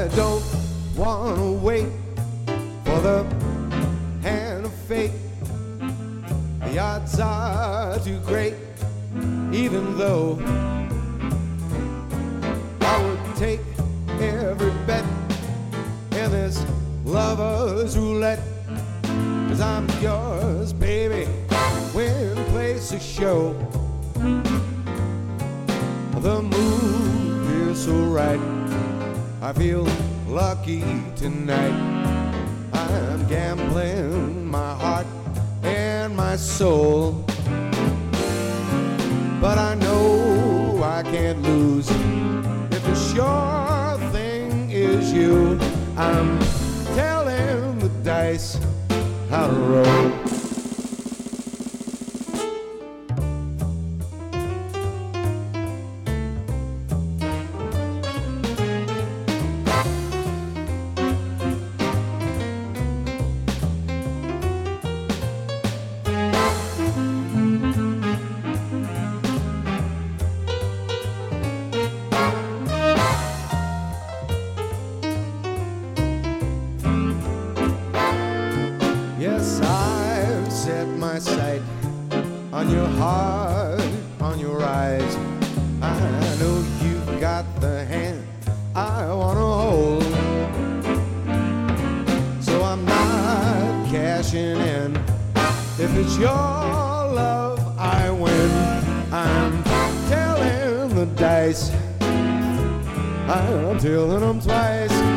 I don't wanna wait for the hand of fate. The odds are too great, even though I would take every bet in this lover's roulette. 'Cause I'm yours, baby, when place a show. The mood is so right, I feel lucky tonight. I'm gambling my heart and my soul, but I know I can't lose. If the sure thing is you, I'm telling the dice how to roll. Yes, I've set my sight on your heart, on your eyes. I know you've got the hand I wanna hold, so I'm not cashing in. If it's your love I win, I'm telling the dice, I'm telling them twice.